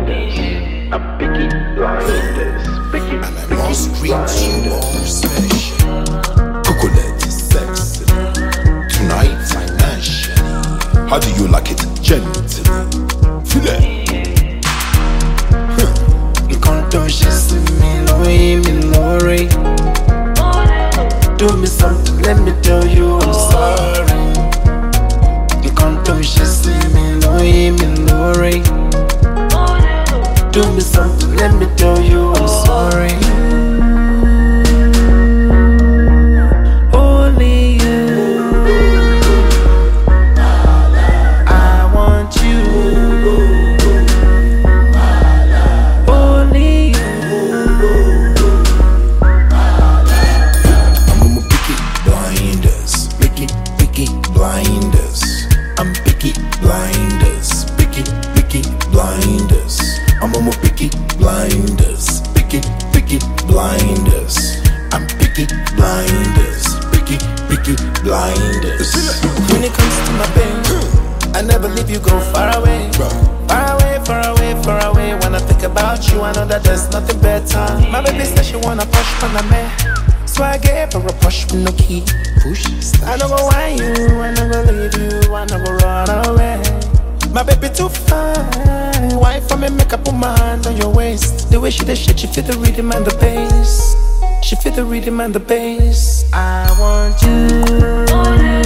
I'm Peaky Blinders. And I must greet you more special. Coconut sexy. Tonight financially. How do you like it? Gently. Feel it. You can't do shit me, Lori. Do me something, let me tell you I'm sorry. You can't do shit me, Lori. Do me something, let me tell you I'm sorry. Only you, I want you. Only you. I'm on my Peaky Blinders. Peaky Blinders. I'm Peaky Blinders. Peaky Blinders. I'm on my Peaky Blinders. Peaky Blinders. I'm Peaky Blinders. Peaky Blinders. When it comes to my pain, I never leave you, go far away. Far away, far away, far away. When I think about you, I know that there's nothing better. My baby said she wanna push on a man, so I gave her a push with no key. Push. I don't go want you, I never leave you, I never run away. My baby too fine. Why for me make up put my hand on your waist? The way she did shit, she feel the rhythm and the bass. She feel the rhythm and the bass. I want you.